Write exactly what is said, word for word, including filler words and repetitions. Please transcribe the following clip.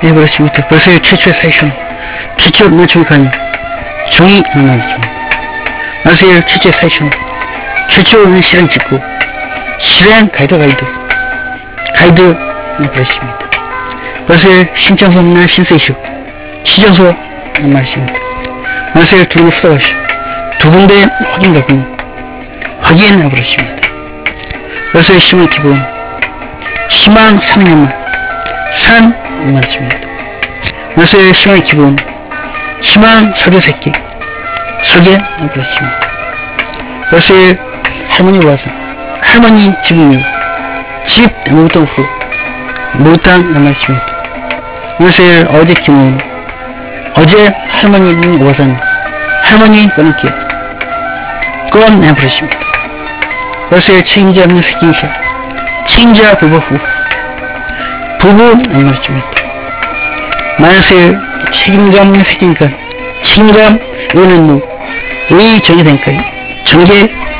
해버렸습니다. 벌써 최초의 사이션, 최초 노출관이 종이 남아있습니다. 마세요 최초의 사이션, 최초의 실행 직구, 실행 가이드 가이드, 가이드 해버렸습니다. 벌써 신청서나 신세이쇼, 시정서 남아있습니다. 마세요 두 군데 후다가시, 두 군데 확인 가구, 확인 해버렸습니다. 벌써 희망 기본, 희망 삼 년만, 산 남아있습니다. 벌써 희망 기본, 희망 설계 새끼, 설계 해버렸습니다. 벌써 할머니 와서, 할머니 집이며, 집 무당 후, 무당 남아있습니다. 벌써 어제 기본, 어제 할머니 와선, 할머니 끊을게, 건 해버렸습니다. 벌써 책임자 없는 새끼이셔, 책임자 부부 후, 부부 남아있습니다. 만세 책임감 없는 새끼니까 책임감 의는 무, 의 정의되니까 정계